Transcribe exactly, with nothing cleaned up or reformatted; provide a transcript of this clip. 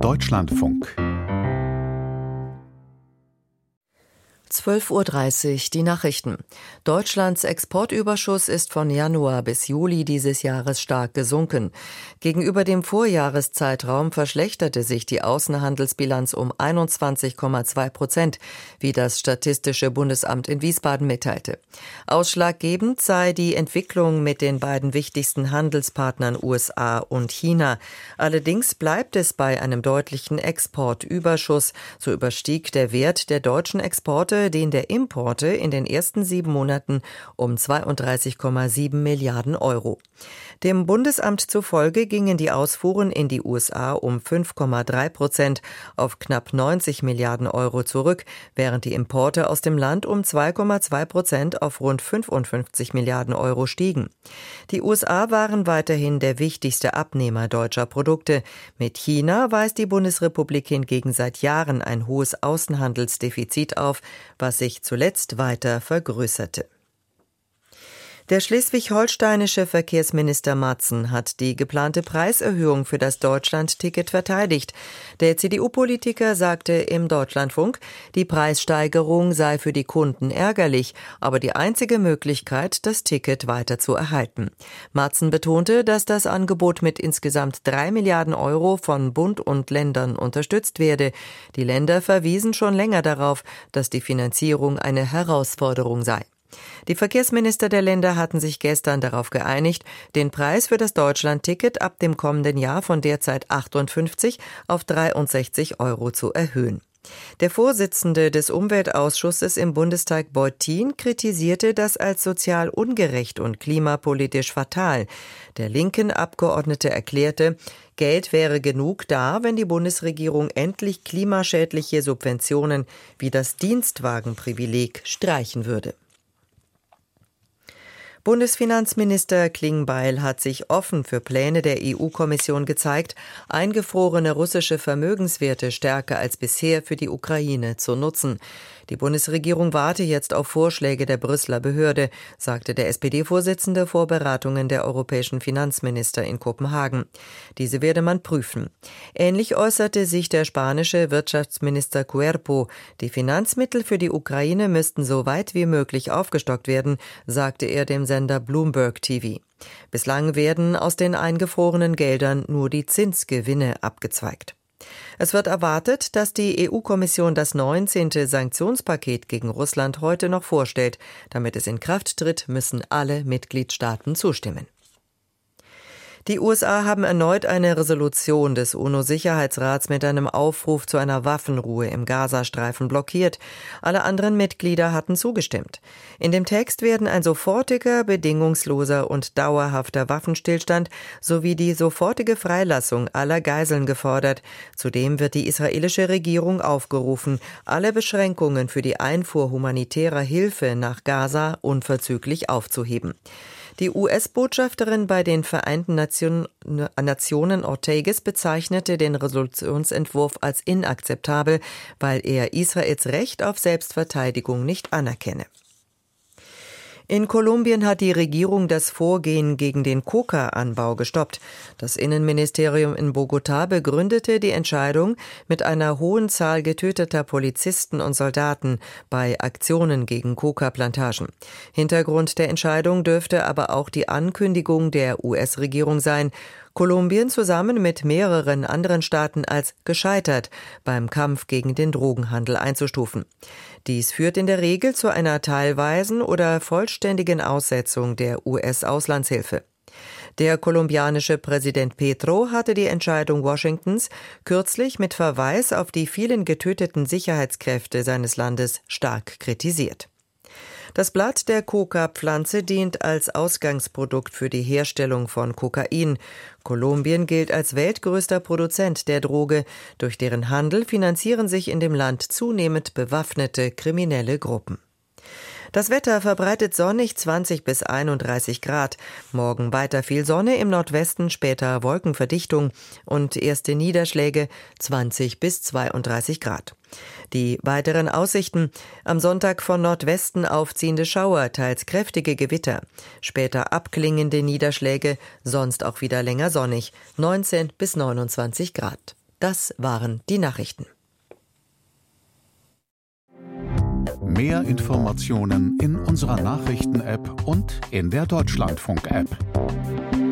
Deutschlandfunk. zwölf Uhr dreißig, die Nachrichten. Deutschlands Exportüberschuss ist von Januar bis Juli dieses Jahres stark gesunken. Gegenüber dem Vorjahreszeitraum verschlechterte sich die Außenhandelsbilanz um einundzwanzig Komma zwei Prozent, wie das Statistische Bundesamt in Wiesbaden mitteilte. Ausschlaggebend sei die Entwicklung mit den beiden wichtigsten Handelspartnern U S A und China. Allerdings bleibt es bei einem deutlichen Exportüberschuss. So überstieg der Wert der deutschen Exporte den der Importe in den ersten sieben Monaten um zweiunddreißig Komma sieben Milliarden Euro. Dem Bundesamt zufolge gingen die Ausfuhren in die U S A um fünf Komma drei Prozent auf knapp neunzig Milliarden Euro zurück, während die Importe aus dem Land um zwei Komma zwei Prozent auf rund fünfundfünfzig Milliarden Euro stiegen. Die U S A waren weiterhin der wichtigste Abnehmer deutscher Produkte. Mit China weist die Bundesrepublik hingegen seit Jahren ein hohes Außenhandelsdefizit auf, was sich zuletzt weiter vergrößerte. Der schleswig-holsteinische Verkehrsminister Matzen hat die geplante Preiserhöhung für das Deutschland-Ticket verteidigt. Der C D U-Politiker sagte im Deutschlandfunk, die Preissteigerung sei für die Kunden ärgerlich, aber die einzige Möglichkeit, das Ticket weiter zu erhalten. Matzen betonte, dass das Angebot mit insgesamt drei Milliarden Euro von Bund und Ländern unterstützt werde. Die Länder verwiesen schon länger darauf, dass die Finanzierung eine Herausforderung sei. Die Verkehrsminister der Länder hatten sich gestern darauf geeinigt, den Preis für das Deutschland-Ticket ab dem kommenden Jahr von derzeit achtundfünfzig auf dreiundsechzig Euro zu erhöhen. Der Vorsitzende des Umweltausschusses im Bundestag Beutin kritisierte das als sozial ungerecht und klimapolitisch fatal. Der linken Abgeordnete erklärte, Geld wäre genug da, wenn die Bundesregierung endlich klimaschädliche Subventionen wie das Dienstwagenprivileg streichen würde. Bundesfinanzminister Klingbeil hat sich offen für Pläne der E U-Kommission gezeigt, eingefrorene russische Vermögenswerte stärker als bisher für die Ukraine zu nutzen. Die Bundesregierung warte jetzt auf Vorschläge der Brüsseler Behörde, sagte der S P D-Vorsitzende vor Beratungen der europäischen Finanzminister in Kopenhagen. Diese werde man prüfen. Ähnlich äußerte sich der spanische Wirtschaftsminister Cuerpo. Die Finanzmittel für die Ukraine müssten so weit wie möglich aufgestockt werden, sagte er dem Sender Bloomberg T V. Bislang werden aus den eingefrorenen Geldern nur die Zinsgewinne abgezweigt. Es wird erwartet, dass die E U-Kommission das neunzehnte Sanktionspaket gegen Russland heute noch vorstellt. Damit es in Kraft tritt, müssen alle Mitgliedstaaten zustimmen. Die U S A haben erneut eine Resolution des UNO-Sicherheitsrats mit einem Aufruf zu einer Waffenruhe im Gazastreifen blockiert. Alle anderen Mitglieder hatten zugestimmt. In dem Text werden ein sofortiger, bedingungsloser und dauerhafter Waffenstillstand sowie die sofortige Freilassung aller Geiseln gefordert. Zudem wird die israelische Regierung aufgerufen, alle Beschränkungen für die Einfuhr humanitärer Hilfe nach Gaza unverzüglich aufzuheben. Die U S-Botschafterin bei den Vereinten Nationen, Nationen Ortegas bezeichnete den Resolutionsentwurf als inakzeptabel, weil er Israels Recht auf Selbstverteidigung nicht anerkenne. In Kolumbien hat die Regierung das Vorgehen gegen den Coca-Anbau gestoppt. Das Innenministerium in Bogotá begründete die Entscheidung mit einer hohen Zahl getöteter Polizisten und Soldaten bei Aktionen gegen Coca-Plantagen. Hintergrund der Entscheidung dürfte aber auch die Ankündigung der U S-Regierung sein, Kolumbien zusammen mit mehreren anderen Staaten als gescheitert beim Kampf gegen den Drogenhandel einzustufen. Dies führt in der Regel zu einer teilweisen oder vollständigen Aussetzung der U S-Auslandshilfe. Der kolumbianische Präsident Petro hatte die Entscheidung Washingtons kürzlich mit Verweis auf die vielen getöteten Sicherheitskräfte seines Landes stark kritisiert. Das Blatt der Coca-Pflanze dient als Ausgangsprodukt für die Herstellung von Kokain. Kolumbien gilt als weltgrößter Produzent der Droge. Durch deren Handel finanzieren sich in dem Land zunehmend bewaffnete kriminelle Gruppen. Das Wetter verbreitet sonnig zwanzig bis einunddreißig Grad. Morgen weiter viel Sonne, im Nordwesten später Wolkenverdichtung und erste Niederschläge zwanzig bis zweiunddreißig Grad. Die weiteren Aussichten: am Sonntag von Nordwesten aufziehende Schauer, teils kräftige Gewitter. Später abklingende Niederschläge, sonst auch wieder länger sonnig, neunzehn bis neunundzwanzig Grad. Das waren die Nachrichten. Mehr Informationen in unserer Nachrichten-App und in der Deutschlandfunk-App.